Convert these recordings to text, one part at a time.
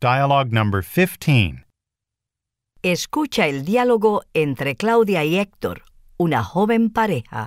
Dialogue number 15. Escucha el diálogo entre Claudia y Héctor, una joven pareja.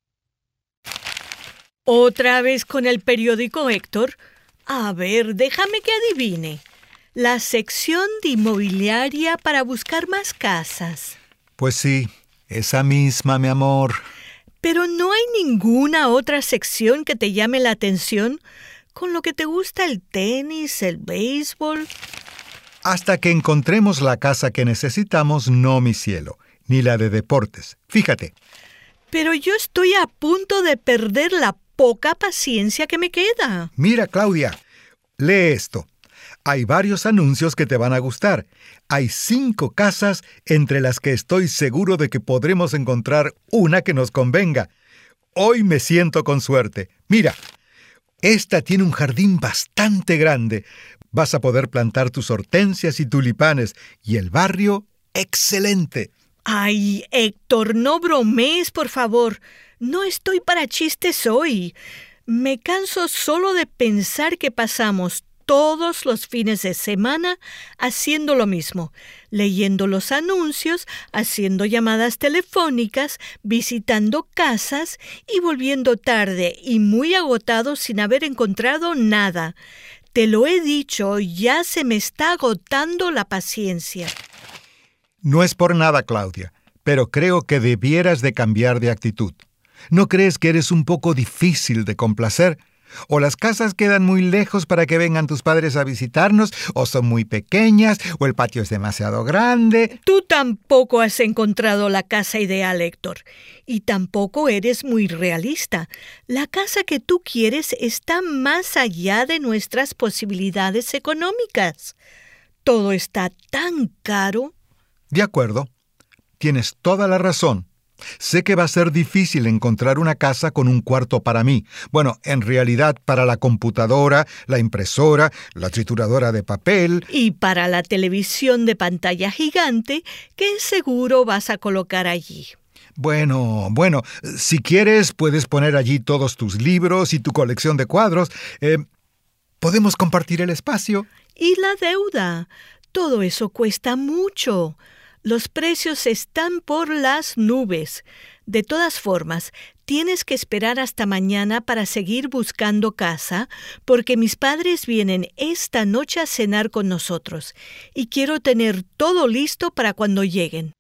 ¿Otra vez con el periódico, Héctor? A ver, déjame que adivine. La sección de inmobiliaria para buscar más casas. Pues sí, esa misma, mi amor. Pero ¿no hay ninguna otra sección que te llame la atención? ¿Con lo que te gusta el tenis, el béisbol? Hasta que encontremos la casa que necesitamos, no, mi cielo, ni la de deportes. Fíjate. Pero yo estoy a punto de perder la poca paciencia que me queda. Mira, Claudia, lee esto. Hay varios anuncios que te van a gustar. Hay 5 casas entre las que estoy seguro de que podremos encontrar una que nos convenga. Hoy me siento con suerte. Mira, esta tiene un jardín bastante grande. Vas a poder plantar tus hortensias y tulipanes. Y el barrio, excelente. Ay, Héctor, no bromees, por favor. No estoy para chistes hoy. Me canso solo de pensar que pasamos todos los fines de semana haciendo lo mismo, leyendo los anuncios, haciendo llamadas telefónicas, visitando casas y volviendo tarde y muy agotado sin haber encontrado nada. Te lo he dicho, ya se me está agotando la paciencia. No es por nada, Claudia, pero creo que debieras de cambiar de actitud. ¿No crees que eres un poco difícil de complacer? O las casas quedan muy lejos para que vengan tus padres a visitarnos, o son muy pequeñas, o el patio es demasiado grande. Tú tampoco has encontrado la casa ideal, Héctor. Y tampoco eres muy realista. La casa que tú quieres está más allá de nuestras posibilidades económicas. Todo está tan caro. De acuerdo. Tienes toda la razón. Sé que va a ser difícil encontrar una casa con un cuarto para mí. Bueno, en realidad para la computadora, la impresora, la trituradora de papel. Y para la televisión de pantalla gigante que seguro vas a colocar allí. Bueno, si quieres puedes poner allí todos tus libros y tu colección de cuadros. Podemos compartir el espacio. Y la deuda. Todo eso cuesta mucho. Los precios están por las nubes. De todas formas, tienes que esperar hasta mañana para seguir buscando casa, porque mis padres vienen esta noche a cenar con nosotros y quiero tener todo listo para cuando lleguen.